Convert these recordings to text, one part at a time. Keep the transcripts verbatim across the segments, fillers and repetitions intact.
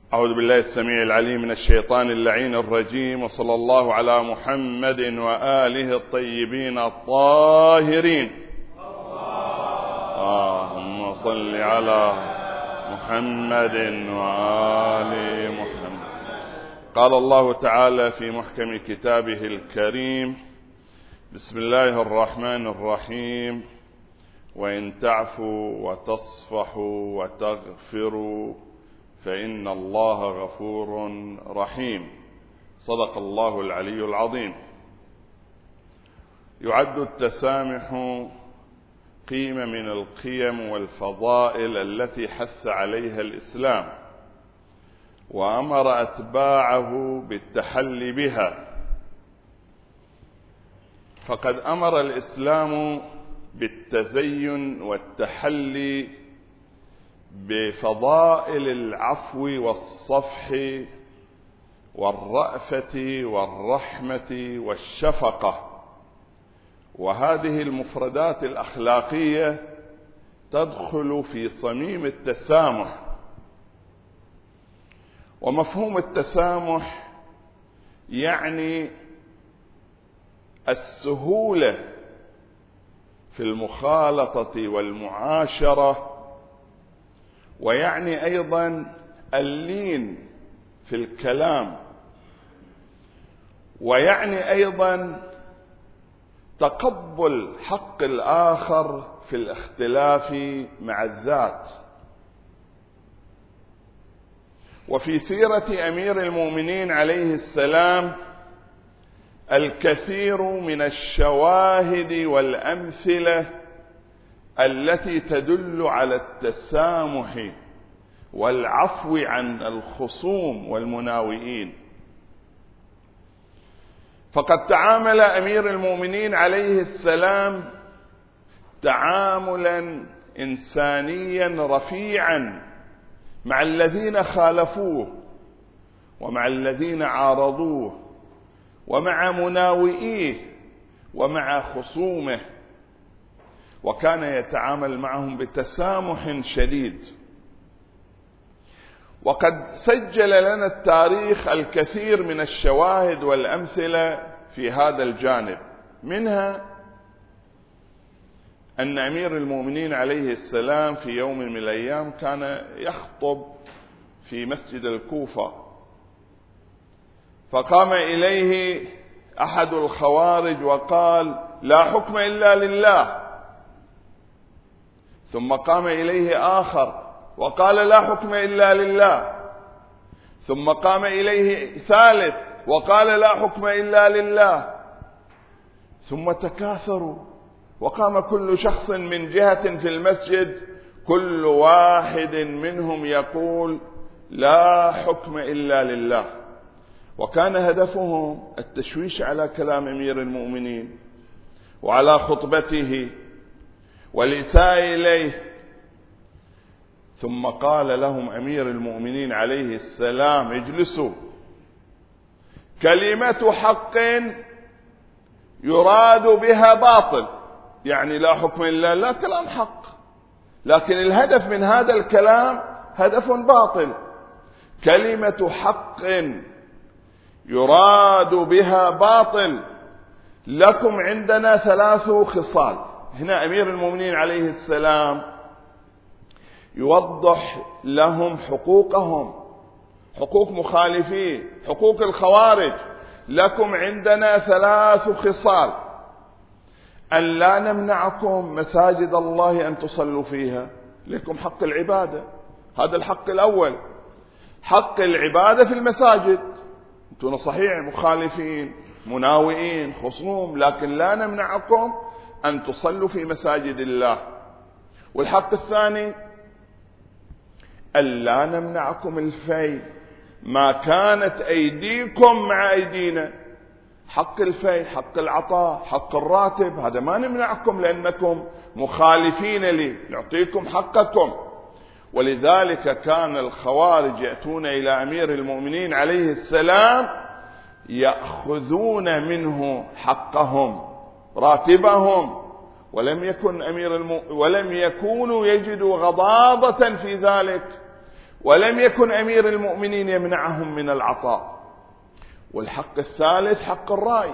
أعوذ بالله السميع العليم من الشيطان اللعين الرجيم، وصلى الله على محمد وآله الطيبين الطاهرين. اللهم صل على محمد وآل محمد. قال الله تعالى في محكم كتابه الكريم: بسم الله الرحمن الرحيم: وإن تعفوا وتصفحوا وتغفروا فإن الله غفور رحيم. صدق الله العلي العظيم. يعد التسامح قيمة من القيم والفضائل التي حث عليها الإسلام، وأمر أتباعه بالتحلي بها. فقد أمر الإسلام بالتزين والتحلي بفضائل العفو والصفح والرأفة والرحمة والشفقة، وهذه المفردات الأخلاقية تدخل في صميم التسامح. ومفهوم التسامح يعني السهولة في المخالطة والمعاشرة، ويعني أيضا اللين في الكلام، ويعني أيضا تقبل حق الآخر في الاختلاف مع الذات. وفي سيرة أمير المؤمنين عليه السلام الكثير من الشواهد والأمثلة التي تدل على التسامح والعفو عن الخصوم والمناوئين. فقد تعامل أمير المؤمنين عليه السلام تعاملا إنسانيا رفيعا مع الذين خالفوه، ومع الذين عارضوه، ومع مناوئيه، ومع خصومه، وكان يتعامل معهم بتسامح شديد. وقد سجل لنا التاريخ الكثير من الشواهد والأمثلة في هذا الجانب. منها أن أمير المؤمنين عليه السلام في يوم من الأيام كان يخطب في مسجد الكوفة، فقام إليه أحد الخوارج وقال: لا حكم إلا لله. ثم قام إليه آخر وقال: لا حكم إلا لله. ثم قام إليه ثالث وقال: لا حكم إلا لله. ثم تكاثروا، وقام كل شخص من جهة في المسجد، كل واحد منهم يقول: لا حكم إلا لله. وكان هدفهم التشويش على كلام أمير المؤمنين وعلى خطبته والإساءة إليه. ثم قال لهم أمير المؤمنين عليه السلام: اجلسوا، كلمة حق يراد بها باطل. يعني لا حكم إلا الله كلام حق، لكن الهدف من هذا الكلام هدف باطل. كلمة حق يراد بها باطل. لكم عندنا ثلاث خصال. هنا أمير المؤمنين عليه السلام يوضح لهم حقوقهم، حقوق مخالفيه، حقوق الخوارج. لكم عندنا ثلاث خصال: أن لا نمنعكم مساجد الله أن تصلوا فيها، لكم حق العبادة، هذا الحق الأول، حق العبادة في المساجد. أنتم صحيح مخالفين، مناوئين، خصوم، لكن لا نمنعكم أن تصلوا في مساجد الله. والحق الثاني: ألا نمنعكم الفي، ما كانت أيديكم مع أيدينا. حق الفي، حق العطاء، حق الراتب، هذا ما نمنعكم لأنكم مخالفين لي، نعطيكم حقكم. ولذلك كان الخوارج يأتون إلى أمير المؤمنين عليه السلام يأخذون منه حقهم، راتبهم، ولم يكن أمير الم... ولم يكونوا يجدوا غضاضة في ذلك، ولم يكن أمير المؤمنين يمنعهم من العطاء. والحق الثالث حق الرأي،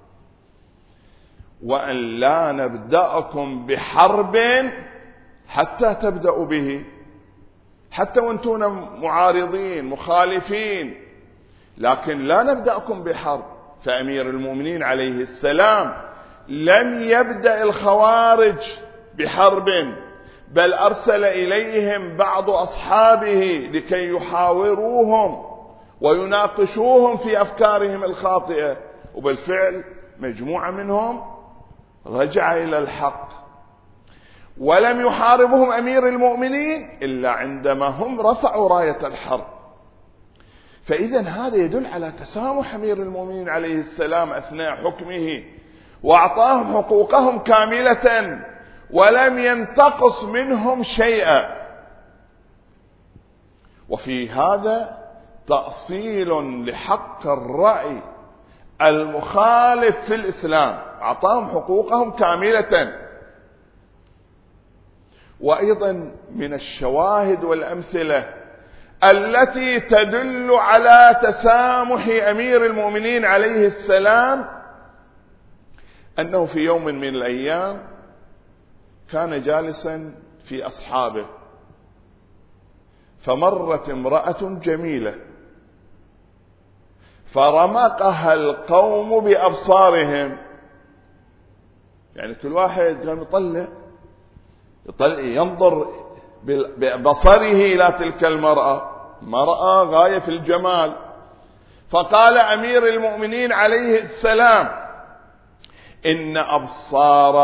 وأن لا نبدأكم بحرب حتى تبدأوا به، حتى وانتون معارضين مخالفين، لكن لا نبدأكم بحرب. فأمير المؤمنين عليه السلام لم يبدأ الخوارج بحرب، بل أرسل إليهم بعض أصحابه لكي يحاوروهم ويناقشوهم في أفكارهم الخاطئة، وبالفعل مجموعة منهم رجع إلى الحق. ولم يحاربهم أمير المؤمنين إلا عندما هم رفعوا راية الحرب. فإذا هذا يدل على تسامح أمير المؤمنين عليه السلام أثناء حكمه، وأعطاهم حقوقهم كاملة ولم ينتقص منهم شيئا. وفي هذا تأصيل لحق الرأي المخالف في الإسلام، أعطاهم حقوقهم كاملة. وأيضا من الشواهد والأمثلة التي تدل على تسامح أمير المؤمنين عليه السلام أنه في يوم من الأيام كان جالسا في أصحابه، فمرت امرأة جميلة فرمقها القوم بأبصارهم، يعني كل واحد قام يطلع يطلع ينظر ببصره إلى تلك المرأة، مرأة غاية في الجمال. فقال أمير المؤمنين عليه السلام: إن أبصار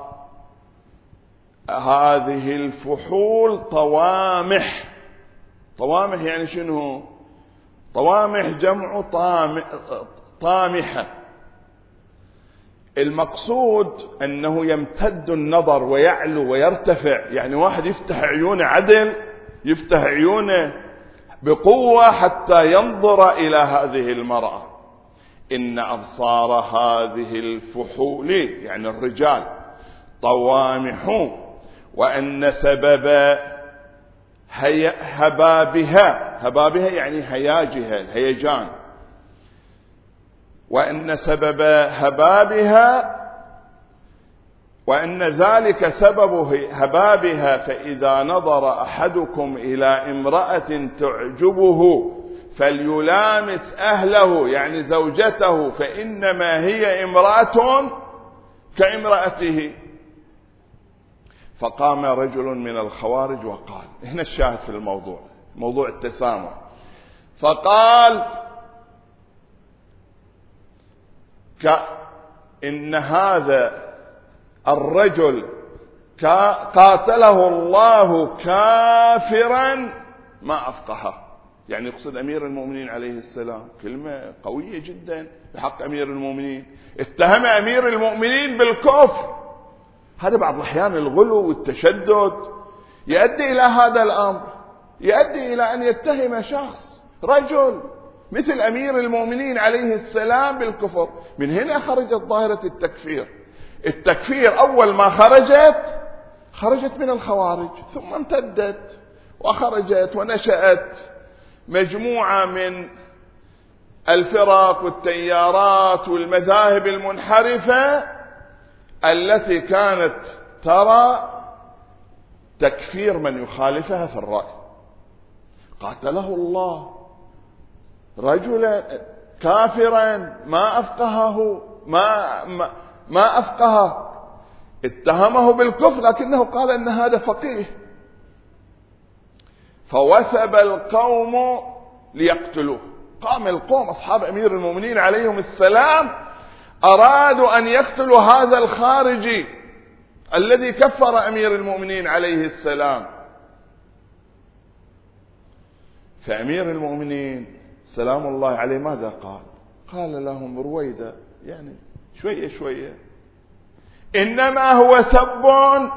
هذه الفحول طوامح. طوامح يعني شنو؟ طوامح جمع طامحة. المقصود أنه يمتد النظر ويعلو ويرتفع، يعني واحد يفتح عيونه عدل، يفتح عيونه بقوة حتى ينظر إلى هذه المرأة. إن أبصار هذه الفحول يعني الرجال طوامح، وأن سبب هبابها، هبابها يعني هياجها الهيجان، وأن سبب هبابها وأن ذلك سبب هبابها فإذا نظر أحدكم إلى امرأة تعجبه فليلامس أهله يعني زوجته، فإنما هي امرأة كامرأته. فقام رجل من الخوارج وقال، هنا الشاهد في الموضوع، موضوع التسامح، فقال: إن هذا الرجل قاتله الله كافرا ما أفقهه، يعني يقصد أمير المؤمنين عليه السلام. كلمة قوية جدا بحق أمير المؤمنين، اتهم أمير المؤمنين بالكفر. هذا بعض الأحيان الغلو والتشدد يؤدي إلى هذا الأمر، يؤدي إلى أن يتهم شخص رجل مثل أمير المؤمنين عليه السلام بالكفر. من هنا خرجت ظاهرة التكفير. التكفير أول ما خرجت خرجت من الخوارج، ثم امتدت وخرجت ونشأت مجموعة من الفرق والتيارات والمذاهب المنحرفة التي كانت ترى تكفير من يخالفها في الرأي. قاتله الله رجلا كافرا ما أفقهه ما, ما, ما أفقهه، اتهمه بالكفر لكنه قال أن هذا فقيه. فوثب القوم ليقتلوه. قام القوم أصحاب أمير المؤمنين عليهم السلام أرادوا أن يقتلوا هذا الخارجي الذي كفر أمير المؤمنين عليه السلام. فأمير المؤمنين سلام الله عليه ماذا قال؟ قال لهم رويدا، يعني شوية شوية، إنما هو سب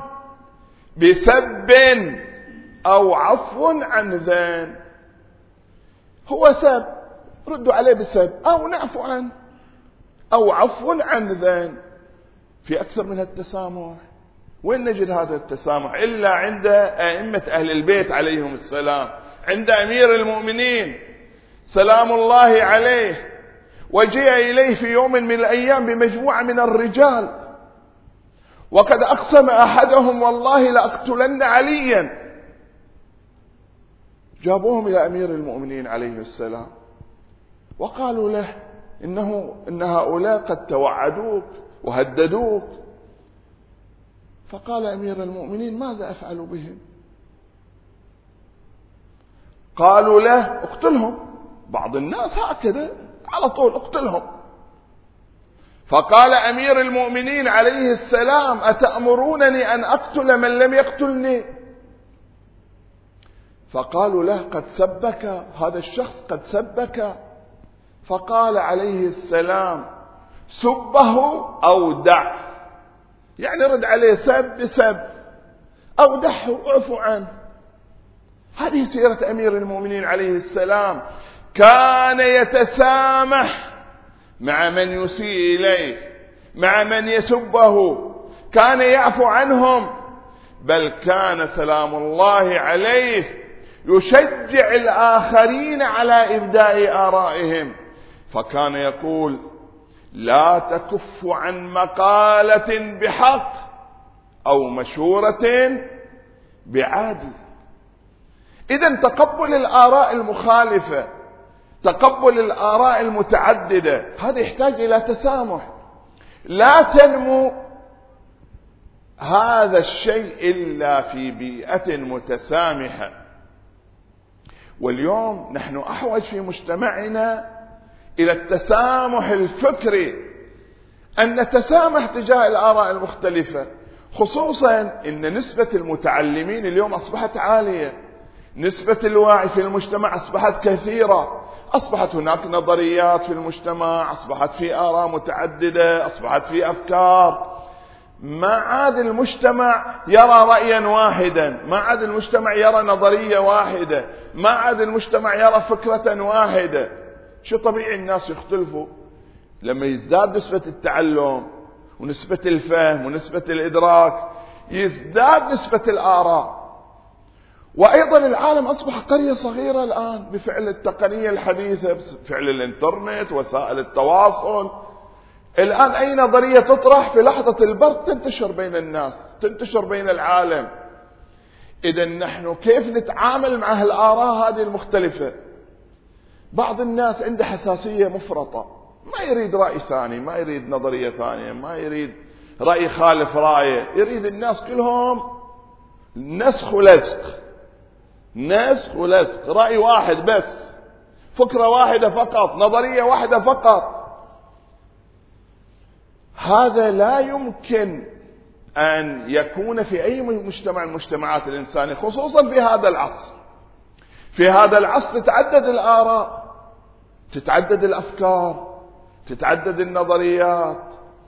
بسب أو عفو عن ذان. هو سب، ردوا عليه بسب أو نعفو عنه أو عفو عن ذان. في أكثر من التسامح. وين نجد هذا التسامح إلا عند أئمة أهل البيت عليهم السلام، عند أمير المؤمنين سلام الله عليه، وجيء إليه في يوم من الأيام بمجموعة من الرجال، وقد أقسم أحدهم والله لأقتلن عليا. جابوهم إلى أمير المؤمنين عليه السلام وقالوا له إنه إن هؤلاء قد توعدوك وهددوك. فقال أمير المؤمنين ماذا أفعل بهم؟ قالوا له اقتلهم. بعض الناس هكذا على طول اقتلهم. فقال أمير المؤمنين عليه السلام أتأمرونني أن أقتل من لم يقتلني؟ فقالوا له قد سبك هذا الشخص، قد سبك. فقال عليه السلام سبه أو دع، يعني رد عليه سب سب أو دعه اعفو عنه. هذه سيرة أمير المؤمنين عليه السلام، كان يتسامح مع من يسيء إليه، مع من يسبه، كان يعفو عنهم، بل كان سلام الله عليه يشجع الآخرين على إبداء آرائهم. فكان يقول لا تكف عن مقالة بحق أو مشورة بعادل. إذن تقبل الآراء المخالفة، تقبل الآراء المتعددة، هذا يحتاج إلى تسامح. لا تنمو هذا الشيء إلا في بيئة متسامحة. واليوم نحن أحوج في مجتمعنا إلى التسامح الفكري، أن نتسامح تجاه الآراء المختلفة، خصوصا أن نسبة المتعلمين اليوم أصبحت عالية، نسبة الوعي في المجتمع أصبحت كثيرة، أصبحت هناك نظريات في المجتمع، أصبحت في آراء متعددة، أصبحت في أفكار. ما عاد المجتمع يرى رأيا واحدا، ما عاد المجتمع يرى نظرية واحدة، ما عاد المجتمع يرى فكرة واحدة. شو طبيعي الناس يختلفوا لما يزداد نسبة التعلم ونسبة الفهم ونسبة الإدراك، يزداد نسبة الآراء. وأيضا العالم أصبح قرية صغيرة الآن بفعل التقنية الحديثة، بفعل الإنترنت، وسائل التواصل. الآن أي نظرية تطرح في لحظة البرق تنتشر بين الناس، تنتشر بين العالم. إذن نحن كيف نتعامل مع هالآراء هذه المختلفة؟ بعض الناس عنده حساسية مفرطة، ما يريد رأي ثاني، ما يريد نظرية ثانية، ما يريد رأي خالف رأيه، يريد الناس كلهم نسخ ولزق، نسخ ولزق، رأي واحد بس، فكرة واحدة فقط، نظرية واحدة فقط. هذا لا يمكن أن يكون في أي مجتمع من المجتمعات الإنسانية، خصوصا في هذا العصر. في هذا العصر تتعدد الآراء، تتعدد الأفكار، تتعدد النظريات.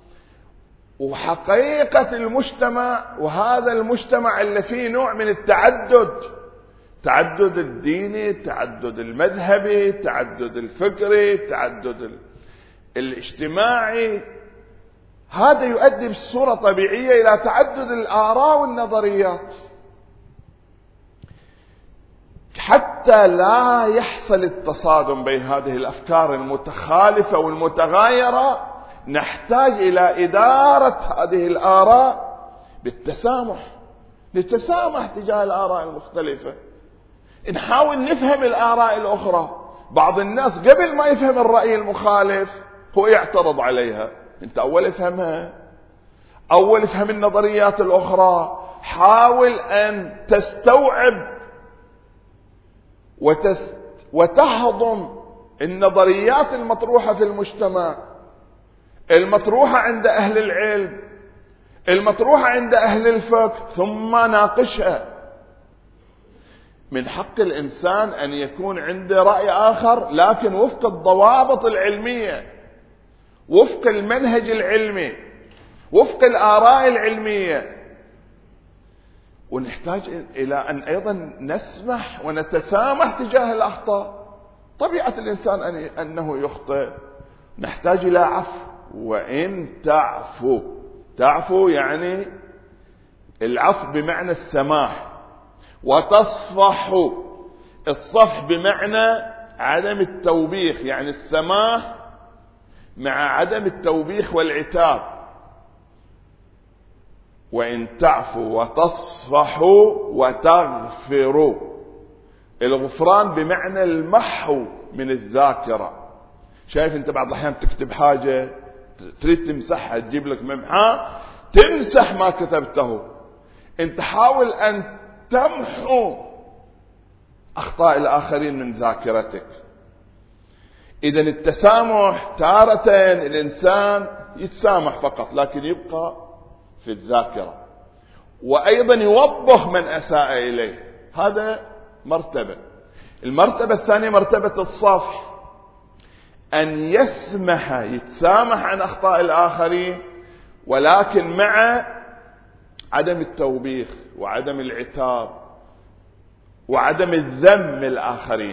وحقيقة المجتمع، وهذا المجتمع اللي فيه نوع من التعدد، تعدد الديني، تعدد المذهبي، تعدد الفكري، تعدد الاجتماعي، هذا يؤدي بصورة طبيعية إلى تعدد الآراء والنظريات. حتى لا يحصل التصادم بين هذه الأفكار المتخالفة والمتغايرة، نحتاج إلى إدارة هذه الآراء بالتسامح، نتسامح تجاه الآراء المختلفة، نحاول نفهم الآراء الأخرى. بعض الناس قبل ما يفهم الرأي المخالف هو يعترض عليها. انت أول افهمها، أول افهم النظريات الأخرى، حاول أن تستوعب وتست وتهضم النظريات المطروحة في المجتمع، المطروحة عند أهل العلم، المطروحة عند أهل الفقه، ثم ناقشها. من حق الإنسان أن يكون عنده رأي آخر، لكن وفق الضوابط العلمية، وفق المنهج العلمي، وفق الآراء العلمية. ونحتاج إلى أن أيضا نسمح ونتسامح تجاه الأخطاء. طبيعة الإنسان أنه يخطئ، نحتاج إلى عفو. وإن تعفو، تعفو يعني العفو بمعنى السماح، وتصفحوا، الصفح بمعنى عدم التوبيخ، يعني السماح مع عدم التوبيخ والعتاب. وإن تعفوا وتصفحوا وتغفروا، الغفران بمعنى المحو من الذاكرة. شايف انت بعض الأحيان تكتب حاجة تريد تمسحها، تجيب لك ممحى تمسح ما كتبته. انت حاول ان تمحو اخطاء الاخرين من ذاكرتك. اذا التسامح تارة الانسان يتسامح فقط لكن يبقى في الذاكرة، وايضا يوبخ من اساء اليه، هذا مرتبة. المرتبة الثانية مرتبة الصفح، ان يسمح يتسامح عن اخطاء الاخرين ولكن مع عدم التوبيخ وعدم العتاب وعدم الذم الآخرين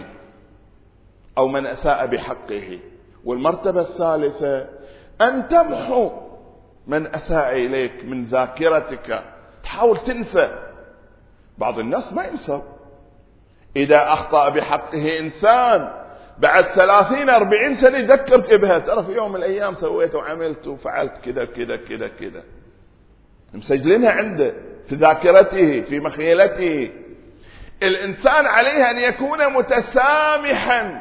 أو من أساء بحقه. والمرتبة الثالثة أن تمحو من أساء إليك من ذاكرتك، تحاول تنسى. بعض الناس ما ينسى، إذا أخطأ بحقه إنسان بعد ثلاثين أربعين سنة يذكرك بها، ترى في يوم من الأيام سويت وعملت وفعلت كذا كذا كذا كذا، مسجلينها عنده في ذاكرته في مخيلته. الإنسان عليه أن يكون متسامحا،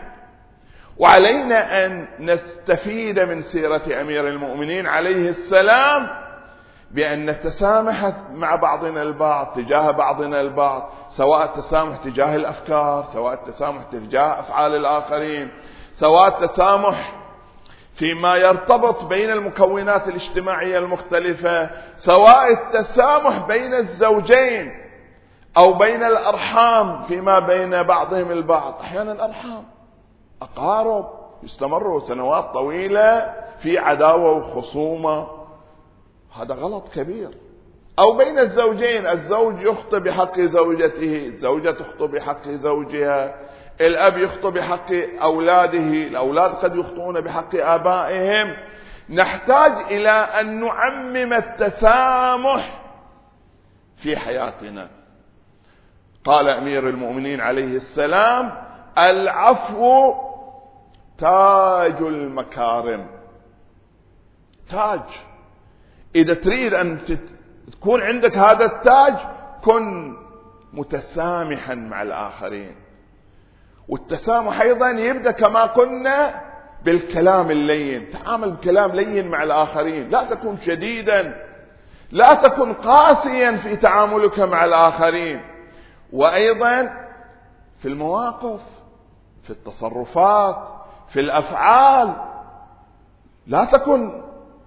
وعلينا أن نستفيد من سيرة أمير المؤمنين عليه السلام بأن نتسامح مع بعضنا البعض تجاه بعضنا البعض، سواء التسامح تجاه الأفكار، سواء التسامح تجاه أفعال الآخرين، سواء التسامح فيما يرتبط بين المكونات الاجتماعية المختلفة، سواء التسامح بين الزوجين أو بين الأرحام فيما بين بعضهم البعض. أحيانا أرحام أقارب يستمروا سنوات طويلة في عداوة وخصومة، هذا غلط كبير. أو بين الزوجين، الزوج يخطئ بحق زوجته، الزوجة تخطئ بحق زوجها، الأب يخطئ بحق أولاده، الأولاد قد يخطئون بحق آبائهم. نحتاج إلى أن نعمم التسامح في حياتنا. قال أمير المؤمنين عليه السلام: العفو تاج المكارم. تاج، إذا تريد أن تكون عندك هذا التاج كن متسامحا مع الآخرين. والتسامح أيضا يبدأ كما قلنا بالكلام اللين، تعامل بكلام لين مع الآخرين، لا تكن شديدا، لا تكن قاسيا في تعاملك مع الآخرين. وأيضا في المواقف، في التصرفات، في الأفعال، لا تكن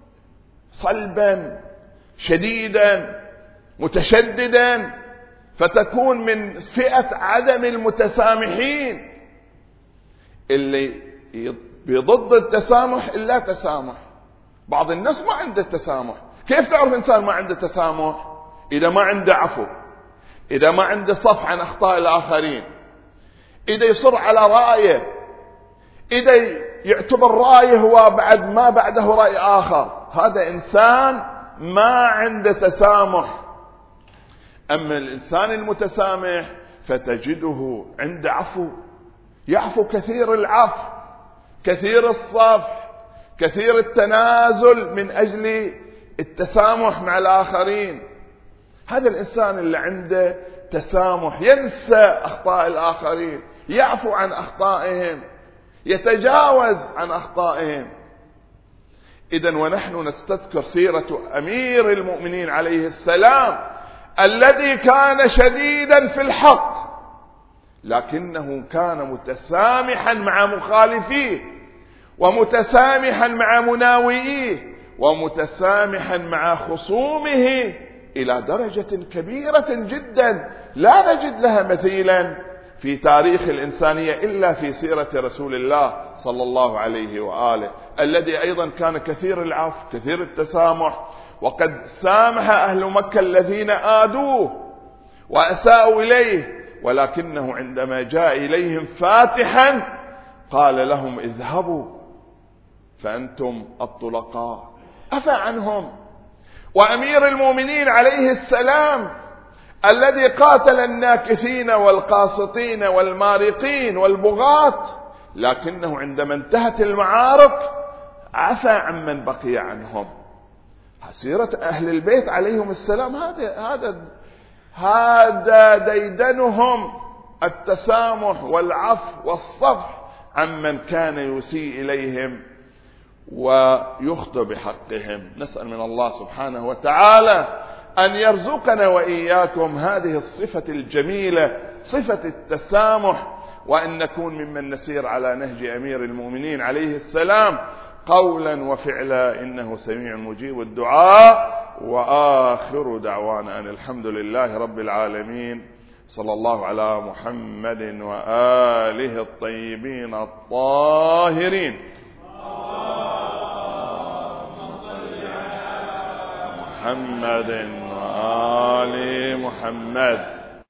صلبا شديدا متشددا فتكون من فئة عدم المتسامحين اللي بضد التسامح إلا تسامح. بعض الناس ما عنده التسامح. كيف تعرف إنسان ما عنده تسامح؟ إذا ما عنده عفو، إذا ما عنده صفح عن أخطاء الآخرين، إذا يصر على رأيه، إذا يعتبر رأيه هو بعد ما بعده رأي آخر، هذا إنسان ما عنده تسامح. أما الإنسان المتسامح فتجده عند عفو، يعفو كثير العفو، كثير الصفح، كثير التنازل من أجل التسامح مع الآخرين. هذا الإنسان اللي عنده تسامح ينسى أخطاء الآخرين، يعفو عن أخطائهم، يتجاوز عن أخطائهم. إذن ونحن نستذكر سيرة أمير المؤمنين عليه السلام الذي كان شديدا في الحق لكنه كان متسامحا مع مخالفيه، ومتسامحا مع مناوئيه، ومتسامحا مع خصومه إلى درجة كبيرة جدا لا نجد لها مثيلا في تاريخ الإنسانية إلا في سيرة رسول الله صلى الله عليه وآله، الذي أيضا كان كثير العفو كثير التسامح. وقد سامح أهل مكة الذين آذوه وأساءوا إليه، ولكنه عندما جاء إليهم فاتحا قال لهم: اذهبوا فأنتم الطلقاء، عفى عنهم. وأمير المؤمنين عليه السلام الذي قاتل الناكثين والقاسطين والمارقين والبغاة، لكنه عندما انتهت المعارك عفى عمن بقي عنهم. سيرة أهل البيت عليهم السلام هذا هذا هذا ديدنهم، التسامح والعفو والصفح عمن كان يسيء إليهم ويخطئ بحقهم. نسأل من الله سبحانه وتعالى أن يرزقنا وإياكم هذه الصفة الجميلة، صفة التسامح، وأن نكون ممن نسير على نهج أمير المؤمنين عليه السلام قولا وفعلا، إنه سميع مجيب الدعاء. وآخر دعوانا أن الحمد لله رب العالمين، صلى الله على محمد وآله الطيبين الطاهرين. محمد وآل محمد.